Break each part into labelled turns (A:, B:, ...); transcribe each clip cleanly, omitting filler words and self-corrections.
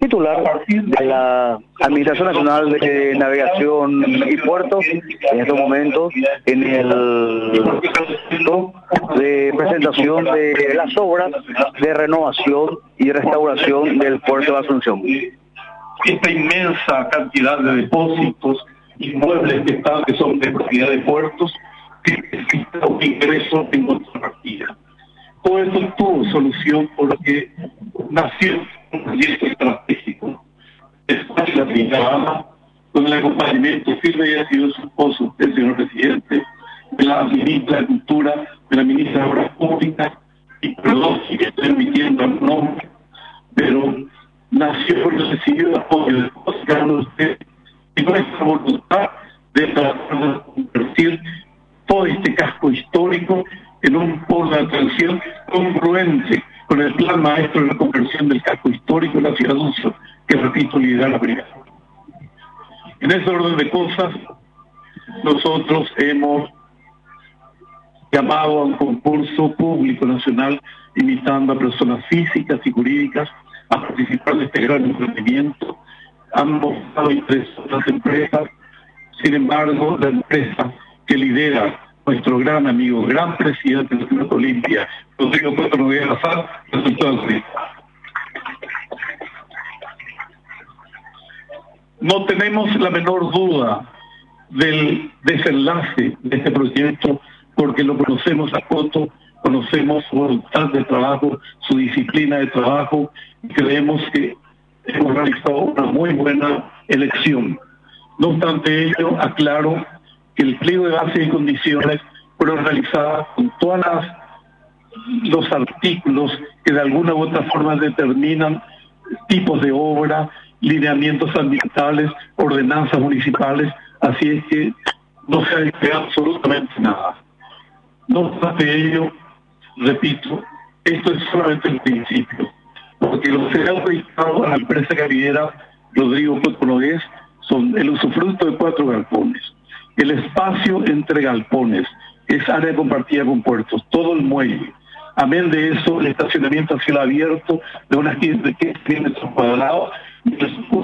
A: titular de la Administración Nacional de Navegación y Puertos, en estos momentos en el de presentación de las obras de renovación y restauración del puerto de Asunción.
B: Esta inmensa cantidad de depósitos, inmuebles que son de propiedad de puertos, que necesitan un ingreso en contrapartida. Todo esto tuvo solución porque nació un proyecto estratégico, espacio aplicada, con el acompañamiento firme y ha sido su esposo, el señor presidente, de la ministra de Cultura, de la ministra de Obras Públicas, y perdón si que estoy emitiendo el nombre, pero nació por el recibido de apoyo de todos y cada uno de ustedes, y nuestra voluntad de tratar de convertir todo este casco histórico en un polo de atracción congruente con el plan maestro de la conversión del casco histórico de la ciudad de Asunción, que repito, lidera la brigada. En ese orden de cosas, nosotros hemos llamado a un concurso público nacional invitando a personas físicas y jurídicas a participar de este gran emprendimiento. Han mostrado interés otras empresas, sin embargo, la empresa que lidera nuestro gran amigo, gran presidente de la Ciudad Olimpia, Rodrigo Cuatro Noguera Azar, resultó altruista. No tenemos la menor duda del desenlace de este proyecto, porque lo conocemos a fondo, conocemos su voluntad de trabajo, su disciplina de trabajo, y creemos que hemos realizado una muy buena elección. No obstante ello, aclaro que el pliego de bases y condiciones fueron realizadas con todos los artículos que de alguna u otra forma determinan tipos de obra, lineamientos ambientales, ordenanzas municipales, así es que no se ha despegado absolutamente nada. No obstante ello, repito, esto es solamente el principio, porque los que han registrado a la empresa que lidera Rodrigo Cuatro Nogués son el usufructo de 4 galpones, el espacio entre galpones, es área compartida con puertos, todo el muelle. Amén de eso, el estacionamiento a cielo abierto de unas 15 metros cuadrados, y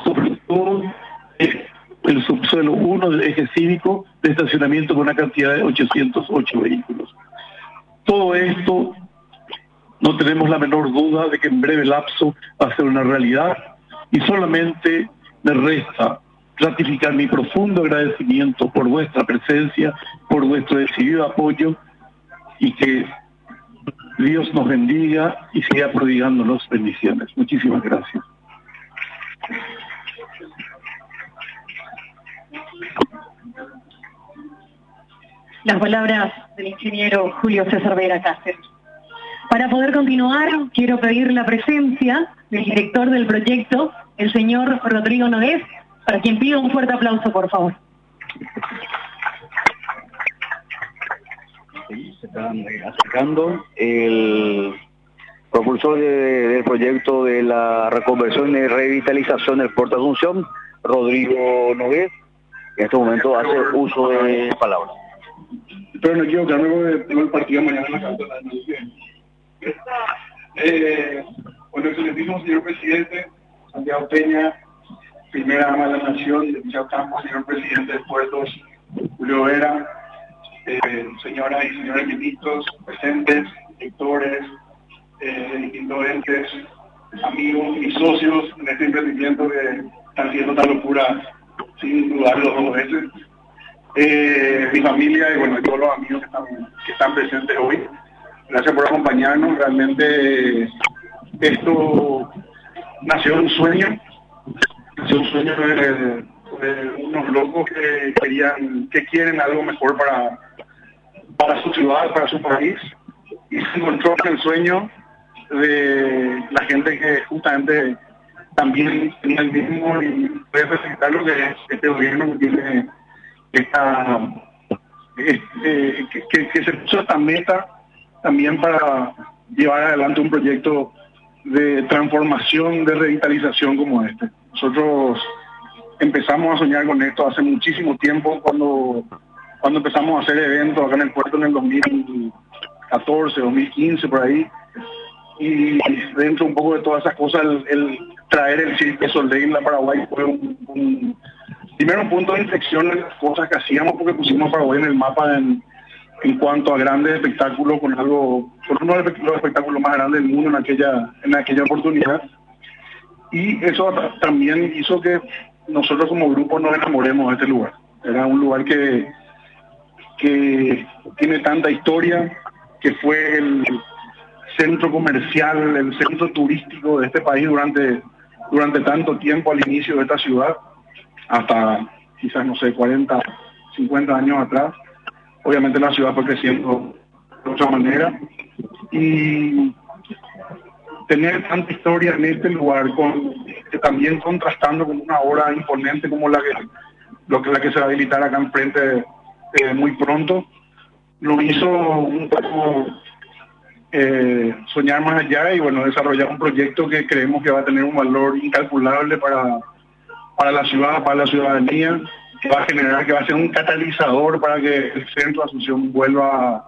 B: el subsuelo 1 del eje cívico de estacionamiento con una cantidad de 808 vehículos. Todo esto, no tenemos la menor duda de que en breve lapso va a ser una realidad, y solamente me resta ratificar mi profundo agradecimiento por vuestra presencia, por vuestro decidido apoyo, y que Dios nos bendiga y siga prodigándonos bendiciones. Muchísimas gracias.
C: Las palabras del ingeniero Julio César Vera Cáceres. Para poder continuar, quiero pedir la presencia del director del proyecto, el señor Rodrigo Nogués, para quien pido un fuerte aplauso, por favor.
A: Se están acercando el propulsor del proyecto de la reconversión y revitalización del puerto de Asunción, Rodrigo Nogués, que en este momento hace uso de palabras.
B: Pero no quiero quedarme tengo el partido mañana en la casa de la bueno, excelentísimo señor presidente, Santiago Peña, primera dama de la nación, de Michao Campos, señor presidente de Puertos, Julio Vera, señoras y señores ministros presentes, directores, distintos entes, amigos y socios en este emprendimiento que están haciendo esta locura sin dudarlo 2 veces. Mi familia y bueno, todos los amigos que están presentes hoy, gracias por acompañarnos. Realmente esto nació de un sueño de unos locos que quieren algo mejor para su ciudad, para su país, y se encontró en el sueño de la gente que justamente también tenía el mismo, y puede facilitar lo que es este gobierno que tiene que se puso esta meta también para llevar adelante un proyecto de transformación, de revitalización como este. Nosotros empezamos a soñar con esto hace muchísimo tiempo, cuando empezamos a hacer eventos acá en el puerto en el 2014, 2015, por ahí. y dentro un poco de todas esas cosas, el traer el Cirque du Soleil a Paraguay fue primero un punto de inflexión en las cosas que hacíamos, porque pusimos a Paraguay en el mapa en cuanto a grandes espectáculos, con uno de los espectáculos más grandes del mundo en aquella oportunidad. Y eso también hizo que nosotros como grupo nos enamoremos de este lugar. Era un lugar que tiene tanta historia, que fue el centro comercial, el centro turístico de este país durante tanto tiempo al inicio de esta ciudad, hasta quizás, no sé, 40, 50 años atrás. Obviamente la ciudad fue creciendo de otra manera, y tener tanta historia en este lugar, también contrastando con una obra imponente como la que se va a habilitar acá enfrente muy pronto, lo hizo un poco soñar más allá y bueno, desarrollar un proyecto que creemos que va a tener un valor incalculable para la ciudad, para la ciudadanía, que va a ser un catalizador para que el centro de Asunción vuelva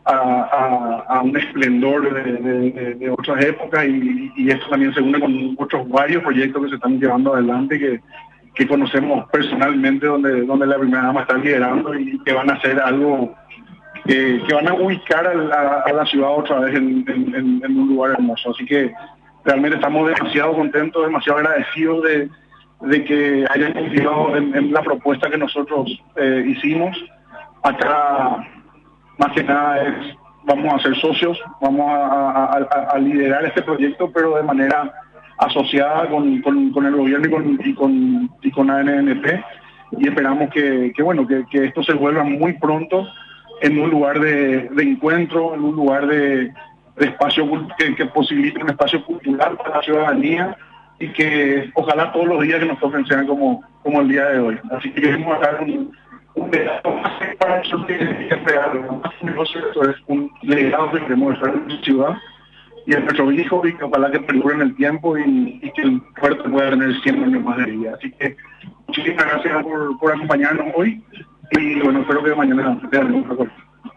B: a un esplendor de otras épocas, y esto también se une con otros varios proyectos que se están llevando adelante que conocemos personalmente, donde la primera dama está liderando, y que van a hacer algo que van a ubicar a la ciudad otra vez en un lugar hermoso. Así que realmente estamos demasiado contentos, demasiado agradecidos de que hayan confiado en la propuesta que nosotros hicimos. Acá más que nada vamos a ser socios, vamos a liderar este proyecto, pero de manera asociada con el gobierno y con ANNP, y esperamos que esto se vuelva muy pronto en un lugar de encuentro, en un lugar de espacio que posibilite un espacio cultural para la ciudadanía, y que ojalá todos los días que nos toquen sean como el día de hoy. Así que queremos dar un legado más para eso, que es real, más un negocio, eso es un legado que queremos dejar en la ciudad y en nuestro hijo, y que ojalá que perdure en el tiempo y que el puerto pueda tener 100 años más de vida. Así que muchísimas gracias por acompañarnos hoy, y bueno, espero que mañana vean otra cosa.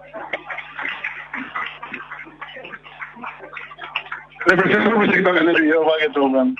B: Les presento el proyecto acá en el video para que todos vean.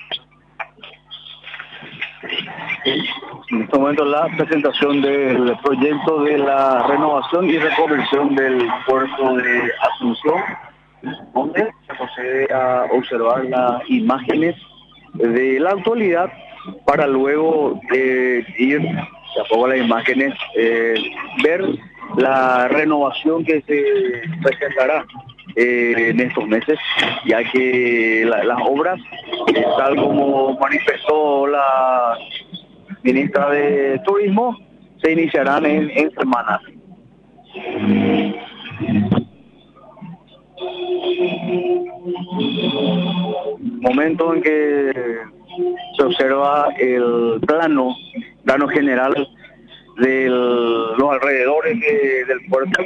A: En este momento la presentación del proyecto de la renovación y reconversión del puerto de Asunción, donde se procede a observar las imágenes de la actualidad para luego ir de a poco a las imágenes, ver la renovación que se presentará en estos meses, ya que las obras, tal como manifestó la ministra de Turismo, se iniciarán en semanas. Momento en que se observa el plano general de los alrededores del puerto.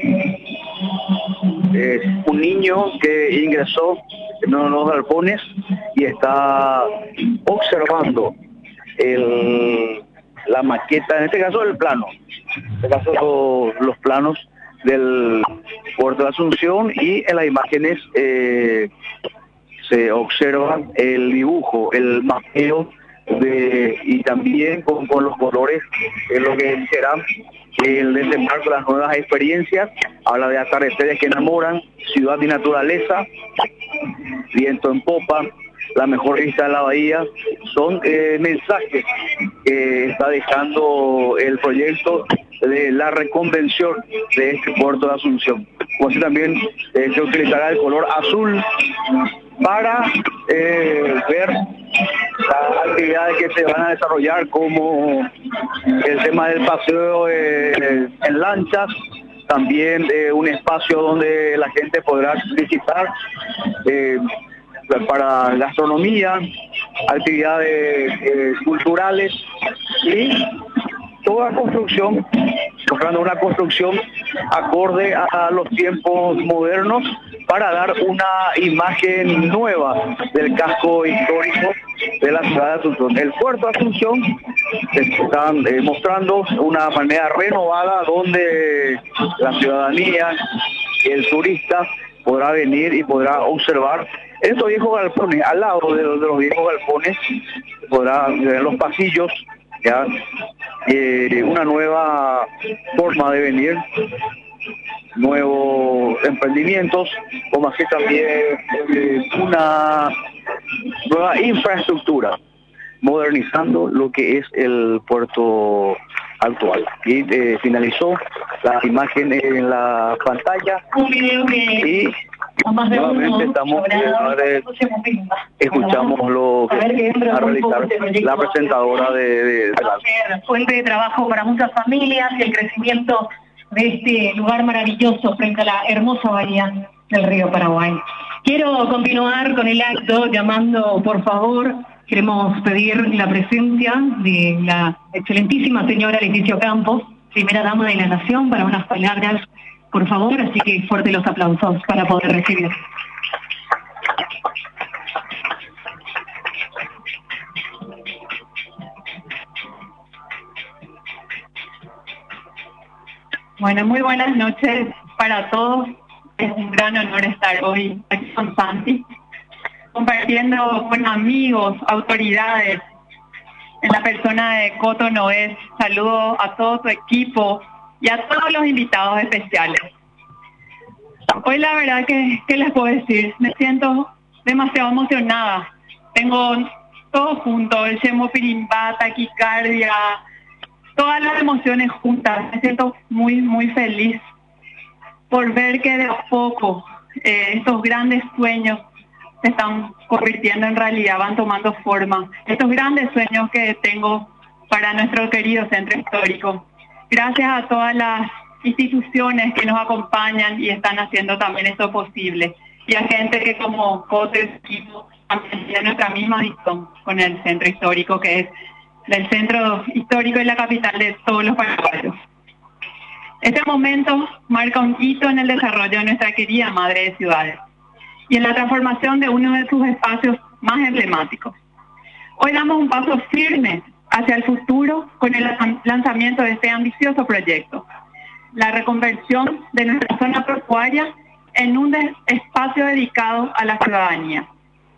A: Es un niño que ingresó en uno de los galpones y está observando la maqueta, en este caso el plano, en este caso los planos del puerto de Asunción, y en las imágenes se observa el dibujo, el mapeo y también con los colores, lo que será el desembarco de las nuevas experiencias. Habla de atardeceres que enamoran, ciudad y naturaleza, viento en popa, la mejor vista de la bahía. Son mensajes que está dejando el proyecto de la reconvención de este puerto de Asunción. Como así también se utilizará el color azul para ver las actividades que se van a desarrollar, como el tema del paseo en lanchas, también un espacio donde la gente podrá visitar para gastronomía, actividades culturales, y toda construcción, buscando una construcción acorde a los tiempos modernos, para dar una imagen nueva del casco histórico de la ciudad de Asunción. El puerto de Asunción están mostrando una manera renovada donde la ciudadanía, el turista, podrá podrá venir y podrá observar estos viejos galpones. Al lado de los viejos galpones podrá ver los pasillos, ya una nueva forma de venir, nuevos emprendimientos, como así también una nueva infraestructura, modernizando lo que es el puerto actual. Y finalizó la imagen en la pantalla y nuevamente estamos escuchamos lo que va a realizar la presentadora de la
C: fuente de trabajo para muchas familias y el crecimiento de este lugar maravilloso frente a la hermosa bahía del río Paraguay. Quiero continuar con el acto llamando, por favor, queremos pedir la presencia de la excelentísima señora Leticia Campos, primera dama de la Nación, para unas palabras, por favor, así que fuerte los aplausos para poder recibir. Bueno, muy buenas noches para todos. Es un gran honor estar hoy aquí con Santi, compartiendo con amigos, autoridades, en la persona de Coto Noés. Saludo a todo su equipo y a todos los invitados especiales. Hoy la verdad que, ¿qué les puedo decir? Me siento demasiado emocionada. Tengo todo junto, el Chemopirimbá, taquicardia, todas las emociones juntas. Me siento muy, muy feliz por ver que de a poco estos grandes sueños se están convirtiendo en realidad, van tomando forma. Estos grandes sueños que tengo para nuestro querido centro histórico. Gracias a todas las instituciones que nos acompañan y están haciendo también esto posible. Y a gente que como Coto equipo también tiene nuestra misma visión con el centro histórico, que es el centro histórico y la capital de todos los paraguayos. Este momento marca un hito en el desarrollo de nuestra querida madre de ciudades y en la transformación de uno de sus espacios más emblemáticos. Hoy damos un paso firme hacia el futuro con el lanzamiento de este ambicioso proyecto, la reconversión de nuestra zona portuaria en un espacio dedicado a la ciudadanía.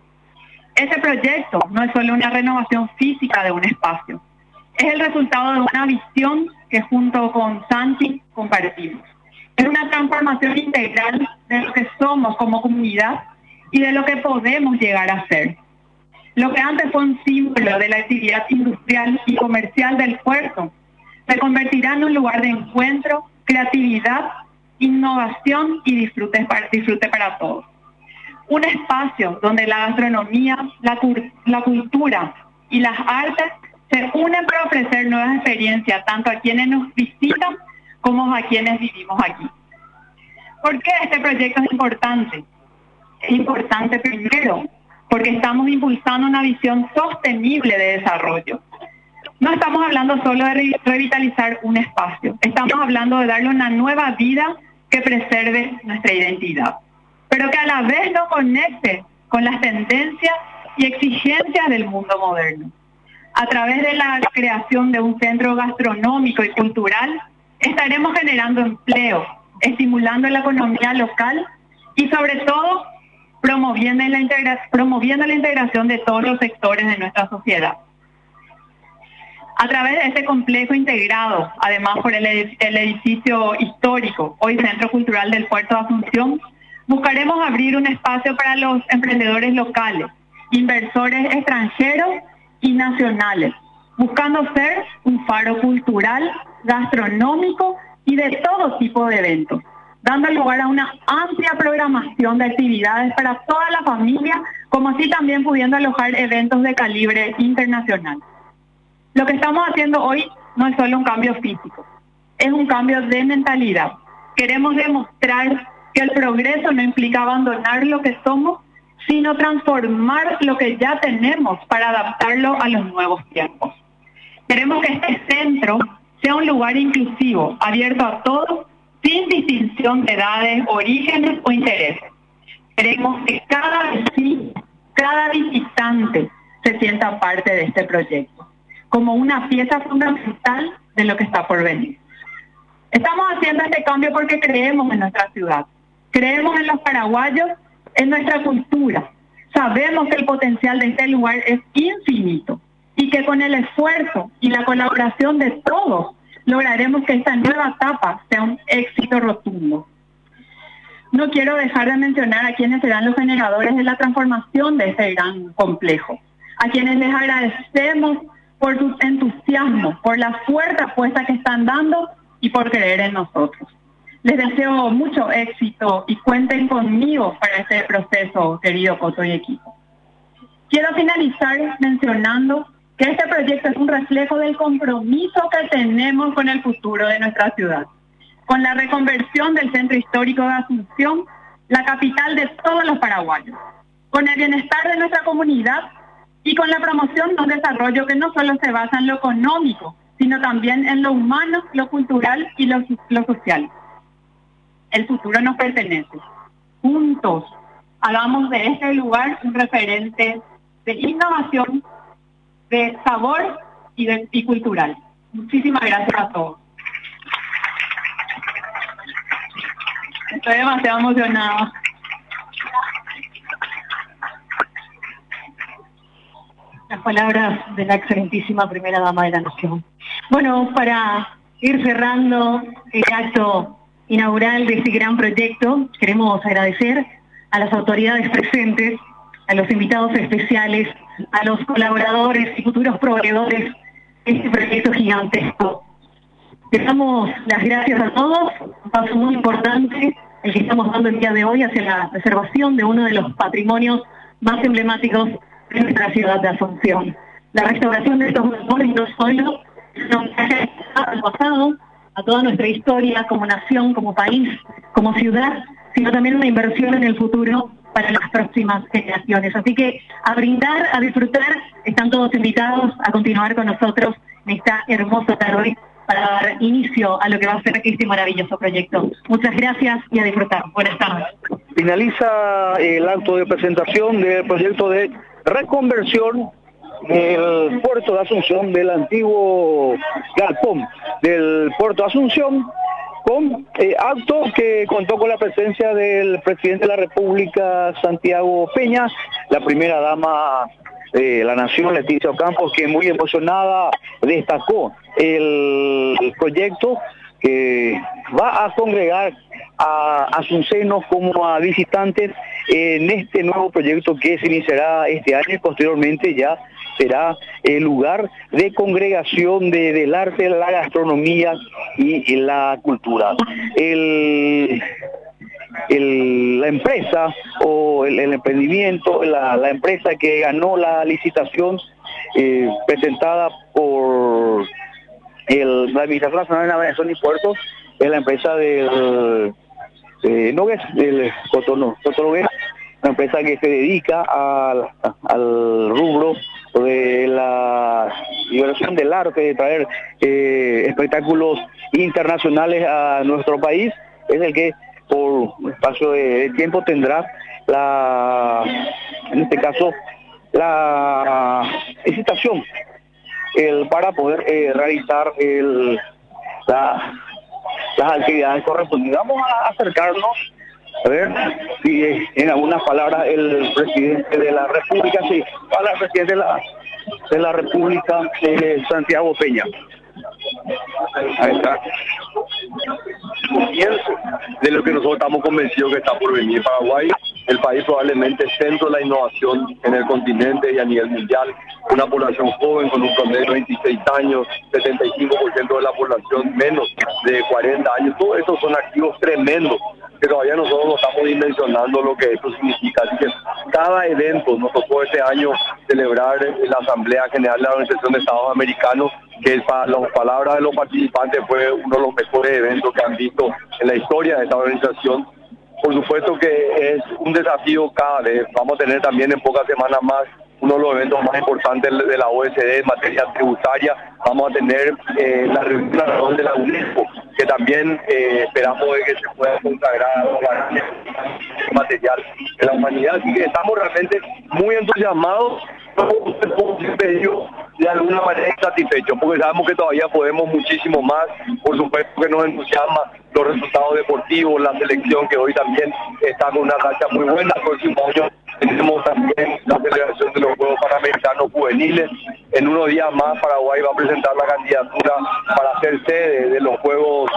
C: Este proyecto no es solo una renovación física de un espacio, es el resultado de una visión que junto con Santi compartimos. Es una transformación integral de lo que somos como comunidad y de lo que podemos llegar a ser. Lo que antes fue un símbolo de la actividad industrial y comercial del puerto, se convertirá en un lugar de encuentro, creatividad, innovación y disfrute para todos. Un espacio donde la gastronomía, la cultura y las artes se unen para ofrecer nuevas experiencias tanto a quienes nos visitan como a quienes vivimos aquí. ¿Por qué este proyecto es importante? Es importante primero porque estamos impulsando una visión sostenible de desarrollo. No estamos hablando solo de revitalizar un espacio, estamos hablando de darle una nueva vida que preserve nuestra identidad, pero que a la vez nos conecte con las tendencias y exigencias del mundo moderno. A través de la creación de un centro gastronómico y cultural, estaremos generando empleo, estimulando la economía local y sobre todo promoviendo la integración de todos los sectores de nuestra sociedad. A través de este complejo integrado, además por el edificio histórico, hoy Centro Cultural del Puerto de Asunción, buscaremos abrir un espacio para los emprendedores locales, inversores extranjeros y nacionales, buscando ser un faro cultural, gastronómico y de todo tipo de eventos, dando lugar a una amplia programación de actividades para toda la familia, como así también pudiendo alojar eventos de calibre internacional. Lo que estamos haciendo hoy no es solo un cambio físico, es un cambio de mentalidad. Queremos demostrar que el progreso no implica abandonar lo que somos, sino transformar lo que ya tenemos para adaptarlo a los nuevos tiempos. Queremos que este centro sea un lugar inclusivo, abierto a todos, sin distinción de edades, orígenes o intereses. Queremos que cada visitante se sienta parte de este proyecto, como una pieza fundamental de lo que está por venir. Estamos haciendo este cambio porque creemos en nuestra ciudad, Creemos en los paraguayos, en nuestra cultura. Sabemos que el potencial de este lugar es infinito y que con el esfuerzo y la colaboración de todos lograremos que esta nueva etapa sea un éxito rotundo. No quiero dejar de mencionar a quienes serán los generadores de la transformación de este gran complejo, a quienes les agradecemos por su entusiasmo, por la fuerte apuesta que están dando y por creer en nosotros. Les deseo mucho éxito y cuenten conmigo para este proceso, querido Coto y equipo. Quiero finalizar mencionando que este proyecto es un reflejo del compromiso que tenemos con el futuro de nuestra ciudad, con la reconversión del centro histórico de Asunción, la capital de todos los paraguayos, con el bienestar de nuestra comunidad y con la promoción de un desarrollo que no solo se basa en lo económico, sino también en lo humano, lo cultural y lo social. El futuro nos pertenece. Juntos, hagamos de este lugar un referente de innovación, de sabor y cultural. Muchísimas gracias a todos. Estoy demasiado emocionada. Las palabras de la excelentísima primera dama de la Nación. Bueno, para ir cerrando el acto inaugural de este gran proyecto, queremos agradecer a las autoridades presentes, a los invitados especiales, a los colaboradores y futuros proveedores de este proyecto gigantesco. Les damos las gracias a todos, un paso muy importante el que estamos dando el día de hoy hacia la preservación de uno de los patrimonios más emblemáticos de nuestra ciudad de Asunción. La restauración de estos monuments no solo es un homenaje al pasado, a toda nuestra historia como nación, como país, como ciudad, sino también una inversión en el futuro para las próximas generaciones. Así que a brindar, a disfrutar, están todos invitados a continuar con nosotros en esta hermosa tarde para dar inicio a lo que va a ser este maravilloso proyecto. Muchas gracias y a disfrutar. Buenas tardes.
A: Finaliza el acto de presentación del proyecto de reconversión del puerto de Asunción, del antiguo galpón del puerto de Asunción, con acto que contó con la presencia del presidente de la República, Santiago Peña, la primera dama de la Nación, Leticia Ocampo, que muy emocionada destacó el proyecto que va a congregar a asuncenos como a visitantes en este nuevo proyecto que se iniciará este año y posteriormente ya será el lugar de congregación del arte, la gastronomía y la cultura. La empresa o el emprendimiento, la empresa que ganó la licitación presentada por la Administración Nacional de Navegación y Puertos, es la empresa del Cotonou, una empresa que se dedica al rubro de la diversión del arte, de traer espectáculos internacionales a nuestro país. Es el que por un espacio de tiempo tendrá en este caso la licitación para poder realizar las actividades correspondientes. Vamos a acercarnos a ver si en algunas palabras el presidente de la República, sí, habla el presidente de la República, Santiago Peña.
D: Ahí está. Comienzo de lo que nosotros estamos convencidos que está por venir. Paraguay, el país probablemente centro de la innovación en el continente y a nivel mundial. Una población joven con un promedio de 26 años, 75% de la población menos de 40 años. Todos estos son activos tremendos que todavía nosotros no estamos dimensionando lo que esto significa. Así que cada evento, nos tocó este año celebrar la Asamblea General de la Organización de Estados Americanos, que para las palabras de los participantes fue uno de los mejores eventos que han visto en la historia de esta organización. Por supuesto que es un desafío cada vez. Vamos a tener también en pocas semanas más uno de los eventos más importantes de la OECD en materia tributaria. Vamos a tener la reunión de la UNESCO, que también esperamos de que se pueda consagrar el material de la humanidad. Así que estamos realmente muy entusiasmados. Como siempre digo, de alguna manera insatisfechos, porque sabemos que todavía podemos muchísimo más. Por supuesto que nos entusiasma los resultados deportivos, la selección que hoy también está con una racha muy buena. El próximo año tenemos también la celebración de los Juegos Panamericanos Juveniles. En unos días más Paraguay va a presentar la candidatura para ser sede de los Juegos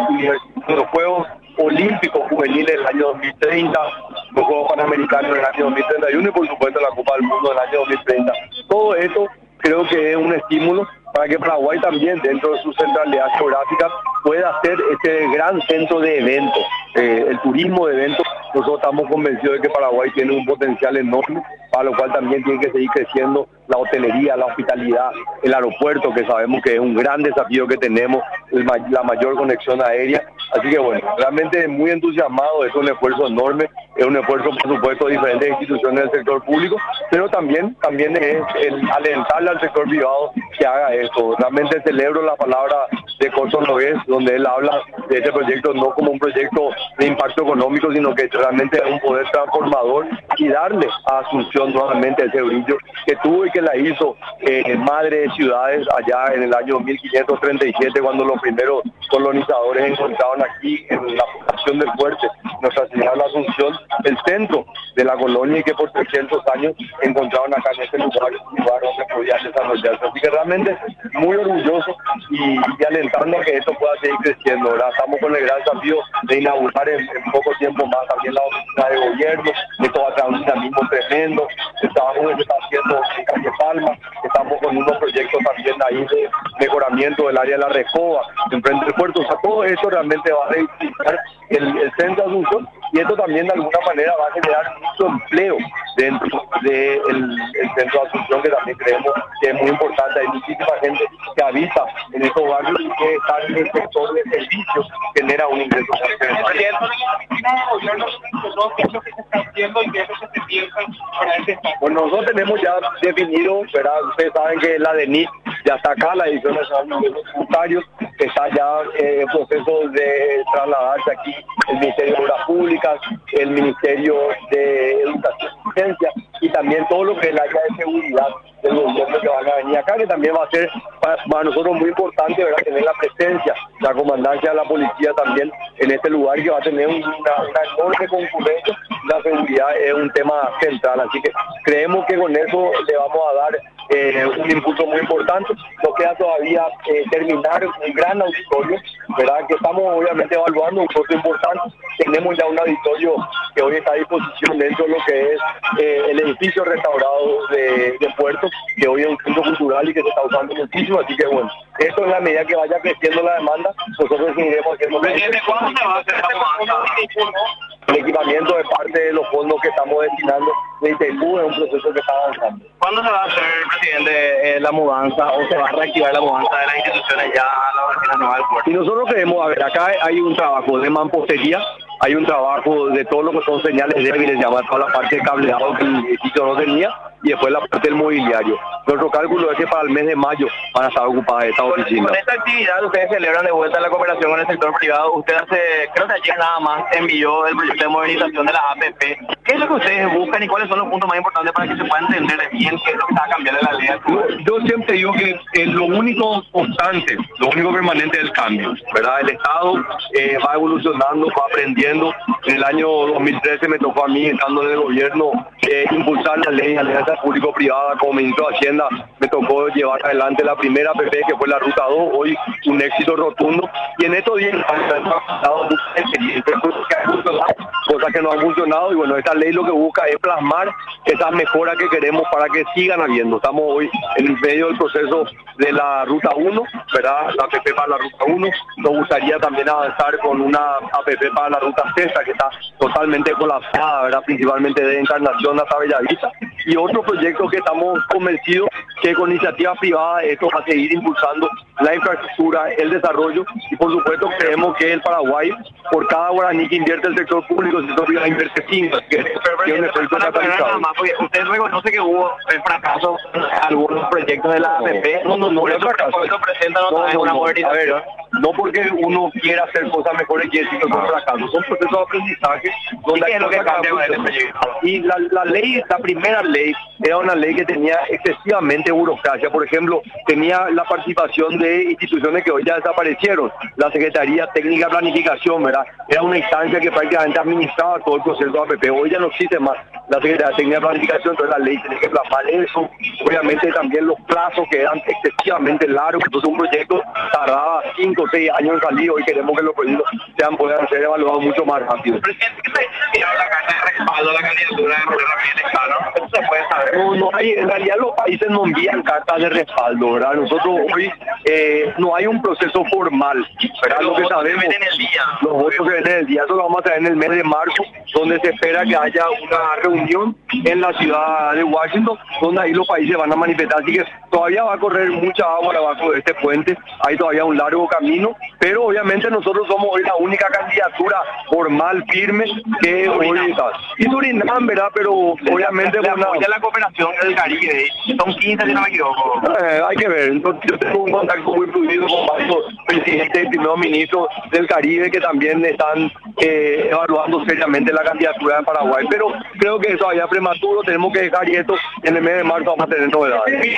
D: Olímpicos Juveniles del año 2030, los Juegos Panamericanos del año 2031 y por supuesto la Copa del Mundo del año 2030. Todo esto creo que es un estímulo para que Paraguay también, dentro de su centralidad geográfica, pueda ser este gran centro de eventos, el turismo de eventos. Nosotros estamos convencidos de que Paraguay tiene un potencial enorme, para lo cual también tiene que seguir creciendo la hotelería, la hospitalidad, el aeropuerto, que sabemos que es un gran desafío que tenemos, la mayor conexión aérea. Así que bueno, realmente muy entusiasmado, es un esfuerzo enorme, es un esfuerzo por supuesto de diferentes instituciones del sector público, pero también es el alentarle al sector privado que haga esto. Realmente celebro la palabra de Corso Nogués, donde él habla de este proyecto no como un proyecto de impacto económico, sino que realmente es un poder transformador y darle a Asunción nuevamente ese brillo que tuvo y que la hizo madre de ciudades allá en el año 1537, cuando los primeros colonizadores encontraron aquí en la población del Fuerte, nuestra ciudad la Asunción, el centro de la colonia, y que por 300 años encontraron acá en este lugar donde podían desarrollarse. Así que realmente muy orgulloso y alentando a que esto pueda seguir creciendo, ¿verdad? Estamos con el gran desafío de inaugurar en poco tiempo más también la oficina de gobierno. Esto va a traer un dinamismo tremendo. El trabajo que se está haciendo en Calle Palma, estamos con unos proyectos también ahí de mejoramiento del área de la Recoba, enfrente del puerto. O sea, todo esto realmente va a reivindicar el centro de Asunción, y esto también de alguna manera va a generar mucho empleo dentro del centro de Asunción, que también creemos que es muy importante. Hay muchísima gente que habita en estos barrios y que están en el sector de servicios, genera un ingreso. Bueno, nosotros tenemos ya definido, ¿verdad? Ustedes saben que la DENIT ya está acá, la Dirección Nacional de Ingresos Tributarios, está ya en proceso de trasladarse aquí el Ministerio de Obras Públicas, el Ministerio de Educación y Ciencia, y también todo lo que es el área de seguridad del gobierno que van a venir acá, que también va a ser para nosotros muy importante, ¿verdad?, tener la presencia, la comandancia de la policía también en este lugar, que va a tener una enorme concurrencia. La seguridad es un tema central, así que creemos que con eso le vamos a dar un impulso muy importante. Nos queda todavía terminar un gran auditorio, ¿verdad?, que estamos obviamente evaluando, un costo importante. Tenemos ya un auditorio que hoy está a disposición dentro de lo que es el edificio restaurado de Puerto, que hoy es un centro cultural y que se está usando muchísimo. Así que bueno, esto en la medida que vaya creciendo la demanda, nosotros seguiremos haciendo.
E: ¿Cuándo se va a hacer la mudanza?
D: El equipamiento es parte de los fondos que estamos destinando de Itaipú, es un proceso que está avanzando.
E: ¿Cuándo se va a hacer, presidente, la mudanza, o se va a reactivar la mudanza de las instituciones ya a la oficina nueva del puerto?
D: Y nosotros queremos, a ver, acá hay un trabajo de mampostería, hay un trabajo de todo lo que son señales débiles, llamar toda la parte de cableado que el edificio no tenía, y después la parte del mobiliario. Nuestro cálculo es que para el mes de mayo van a estar ocupadas estas oficinas.
E: Con esta actividad ustedes celebran de vuelta la cooperación con el sector privado. Usted creo que ayer nada más envió el proyecto de modernización de la APP. ¿Qué es lo que ustedes buscan y cuáles son los puntos más importantes para que se pueda entender bien qué es lo que está cambiando en la ley?
D: Yo siempre digo que lo único constante, lo único permanente es el cambio, ¿verdad? El Estado va evolucionando, va aprendiendo. En el año 2013 me tocó a mí, estando en el gobierno, impulsar la ley de alianza público-privada. Como ministro de Hacienda me tocó llevar adelante la primera APP, que fue la Ruta 2, hoy un éxito rotundo. Y en estos 10 años han dado muchas experiencias, cosas que no han funcionado, y bueno, esta ley lo que busca es plasmar esas mejoras que queremos para que sigan habiendo. Estamos hoy en medio del proceso de la Ruta 1, ¿verdad? La APP para la Ruta 1. Nos gustaría también avanzar con una APP para la Ruta Sexta, que está totalmente colapsada, ¿verdad?, principalmente de Encarnación hasta Bellavista. Y otro proyecto que estamos convencidos que con iniciativas privadas esto va a seguir impulsando la infraestructura, el desarrollo, y por supuesto creemos que el Paraguay, por cada guaraní que invierte el sector público, el sector privado invierte 5, que es un efecto catalizador.
E: Usted reconoce que hubo fracaso en algunos proyectos de la APP.
D: No,
E: por eso presentan otra vez una modernización.
D: No porque uno quiera hacer cosas mejores quiere decir que son fracasos, son procesos de aprendizaje donde hay cosas que cambian. Y la ley, la primera ley, era una ley que tenía excesivamente burocracia. Por ejemplo, tenía la participación de instituciones que hoy ya desaparecieron. La Secretaría Técnica de Planificación, ¿verdad? Era una instancia que prácticamente administraba todo el proceso de APP. Hoy ya no existe más la Secretaría Técnica de Planificación, entonces la ley tiene que plasmar eso. Obviamente también los plazos que eran excesivamente largos, entonces un proyecto tardaba 5 o 6 años en salir. Hoy queremos que los proyectos puedan ser evaluados mucho más rápido.
E: Presidente, ¿qué se la carta de respaldo a la candidatura de Rafael Lescano? ¿Eso se puede saber?
D: No hay, en realidad los países no envían cartas de respaldo, ¿verdad? Nosotros hoy no hay un proceso formal, ¿verdad? Lo que sabemos, los votos que ven en el día, eso lo vamos a traer en el mes de marzo, donde se espera que haya una reunión en la ciudad de Washington, donde ahí los países van a manifestar, así que todavía va a correr mucha agua abajo de este puente, hay todavía un largo camino, pero obviamente nosotros somos hoy la única candidatura formal, firme, que hoy está. Y Surinam, ¿verdad? Pero obviamente
E: ya la cooperación del Caribe, son 15, si no me equivoco.
D: Hay que ver, entonces, yo tengo un contacto muy fluido con varios presidentes y primeros ministros del Caribe que también están evaluando seriamente la candidatura de Paraguay, pero creo que eso todavía es prematuro, tenemos que dejar y esto en el mes de marzo vamos a tener novedades.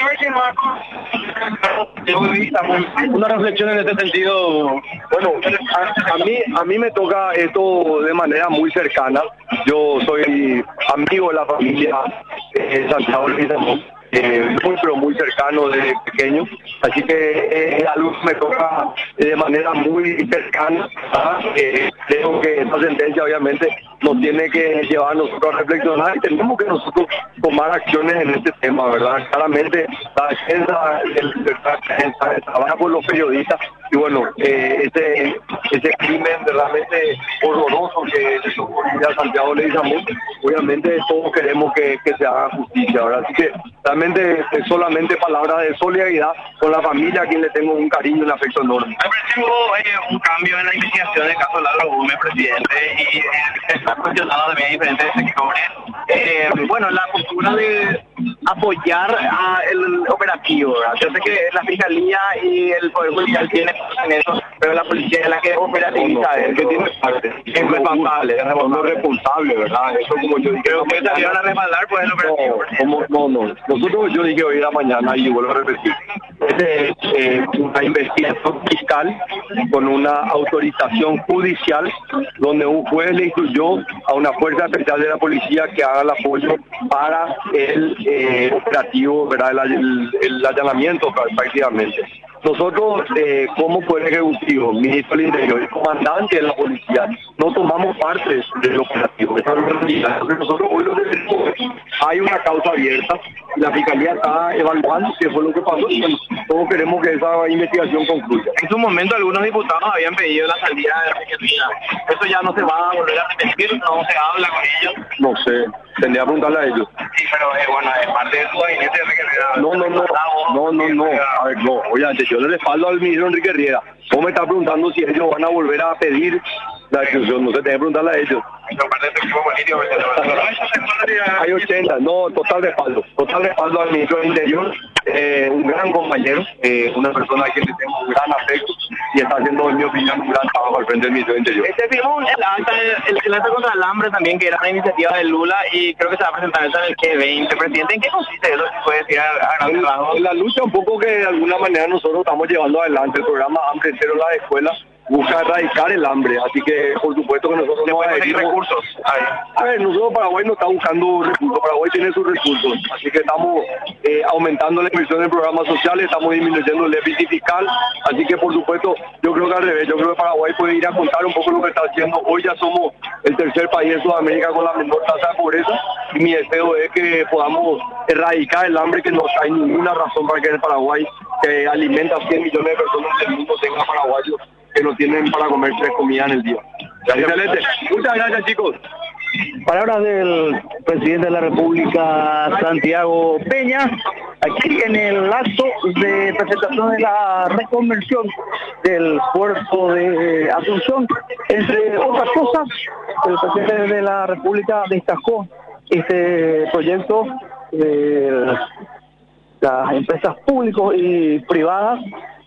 D: Una reflexión en este sentido, bueno, a mí me toca esto de manera muy cercana. Yo soy amigo de la familia Santiago Leguizamón, muy cercano desde pequeño, así que es algo que me toca de manera muy cercana. Creo que esta sentencia obviamente nos tiene que llevar a nosotros a reflexionar y tenemos que nosotros tomar acciones en este tema, ¿verdad? Claramente la defensa, el trabajo por los periodistas y bueno, ese crimen realmente horroroso que le ocurrió a Santiago Leguizamón, obviamente todos queremos que se haga justicia, ¿verdad? Así que realmente solamente palabras de solidaridad con la familia a quien le tengo un cariño y un afecto enorme.
E: Hubo un cambio en la investigación del caso Lalo Gómez, presidente, y está cuestionado también diferentes sectores. Bueno, la postura de apoyar el operativo, ¿verdad? Yo sé que la Fiscalía y el Poder Judicial tienen en eso, pero la policía es la que operativiza eso.
D: Que tiene parte. Es responsable, ¿verdad? Eso como yo dije.
E: Creo que salieron a respaldar pues el operativo.
D: No. Nosotros, yo dije hoy en la mañana y vuelvo a repetir, es una investigación fiscal con una autorización judicial donde un juez le instruyó a una fuerza especial de la policía que haga el apoyo para el operativo, ¿verdad? El allanamiento prácticamente. Nosotros, como Poder Ejecutivo, Ministro del Interior y comandante de la policía, no tomamos parte del operativo. Esa es la realidad. Nosotros hoy lo que tenemos, hay una causa abierta, la Fiscalía está evaluando qué fue lo que pasó y todos queremos que esa investigación concluya.
E: En su momento algunos diputados habían pedido la salida de Riquelme. ¿Eso ya no se va a volver a repetir? ¿No se habla con ellos?
D: No sé, tendría que preguntarle a ellos.
E: Sí, pero bueno, es parte de su gabinete de Riquelme.
D: No. A ver, no, obviamente yo le respaldo al ministro Enrique Riera. ¿Cómo me está preguntando si ellos van a volver a pedir la exclusión? No se tiene que preguntarle a ellos. Hay 80, no, total respaldo al ministro del Interior, un gran compañero, una persona a quien le tengo un gran afecto y está haciendo, en mi opinión, un gran trabajo al frente del ministro del Interior.
E: Este firmó el acta contra el hambre también, que era una iniciativa de Lula y creo que se va a presentar eso en el G20. Presidente, ¿en qué consiste eso? ¿Puede decir a grandes rasgos?
D: La lucha un poco que de alguna manera nosotros estamos llevando adelante, el programa Hambre Cero en la escuela busca erradicar el hambre, así que por supuesto que nosotros
E: no conseguir recursos.
D: A ver, nosotros Paraguay no está buscando recursos, Paraguay tiene sus recursos, así que estamos aumentando la inversión en programas sociales, estamos disminuyendo el déficit fiscal, así que por supuesto yo creo que al revés, yo creo que Paraguay puede ir a contar un poco lo que está haciendo. Hoy ya somos el tercer país de Sudamérica con la menor tasa de pobreza y mi deseo es que podamos erradicar el hambre, que no hay ninguna razón para que el Paraguay, que alimenta a 100 millones de personas del mundo, tenga paraguayos que no tienen para comer 3 comidas en el día. Excelente. Muchas gracias, chicos.
A: Palabras del presidente de la República, Santiago Peña, aquí en el acto de presentación de la reconversión del puerto de Asunción. Entre otras cosas, el presidente de la República destacó este proyecto de las empresas públicas y privadas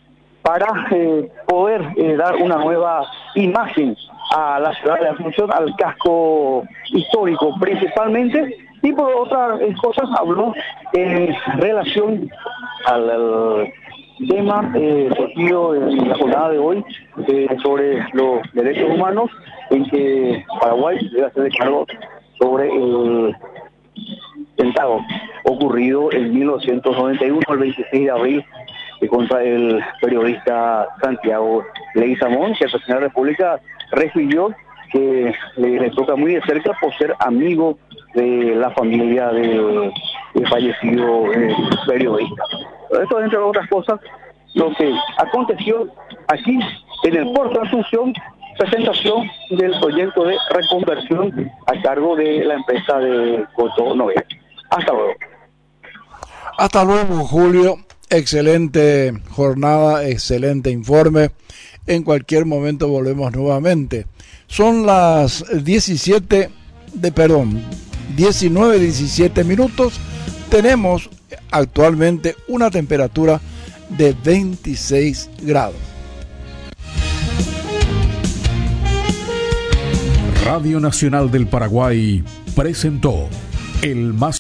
A: para poder dar una nueva imagen a la ciudad de Asunción, al casco histórico principalmente, y por otras cosas habló en relación al tema surgido en la jornada de hoy sobre los derechos humanos, en que Paraguay debe hacer cargo sobre el atentado ocurrido en 1991, el 26 de abril, contra el periodista Santiago Leguizamón, que el presidente de la República refirió que le toca muy de cerca por ser amigo de la familia del fallecido periodista. Esto, entre otras cosas, lo que aconteció aquí en el puerto de Asunción, presentación del proyecto de reconversión a cargo de la empresa de Coto Noguera. Hasta luego.
F: Hasta luego, Julio. Excelente jornada, excelente informe. En cualquier momento volvemos nuevamente. Son las 19:17 minutos. Tenemos actualmente una temperatura de 26 grados.
G: Radio Nacional del Paraguay presentó el más